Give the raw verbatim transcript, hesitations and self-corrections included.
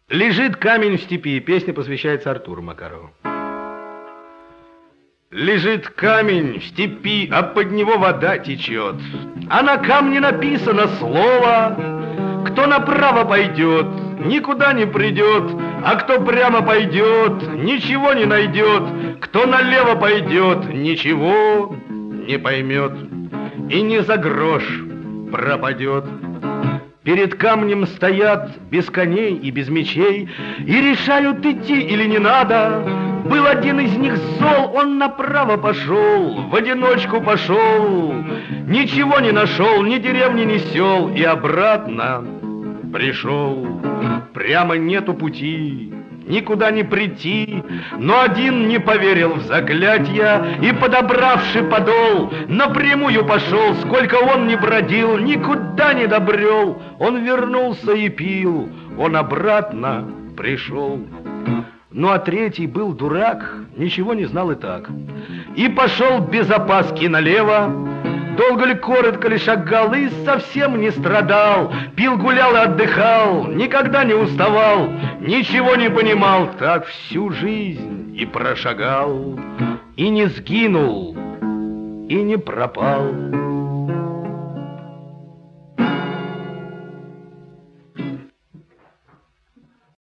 Лежит камень в степи. Песня посвящается Артуру Макарову. Лежит камень в степи, а под него вода течет, а на камне написано слово: кто направо пойдет, никуда не придет, а кто прямо пойдет, ничего не найдет, кто налево пойдет, ничего не поймет и ни за грош пропадет. Перед камнем стоят без коней и без мечей и решают, идти или не надо. Был один из них зол, он направо пошел, в одиночку пошел, ничего не нашел, ни деревни, ни сел, и обратно пришел. Прямо нету пути, никуда не прийти, но один не поверил в заклятья и, подобравши подол, напрямую пошел. Сколько он не бродил, никуда не добрел, он вернулся и пил, он обратно пришел. Ну а третий был дурак, ничего не знал и так, и пошел без опаски налево. Долго ли, коротко ли шагал и совсем не страдал, пил, гулял и отдыхал, никогда не уставал, ничего не понимал, так всю жизнь и прошагал, и не сгинул, и не пропал.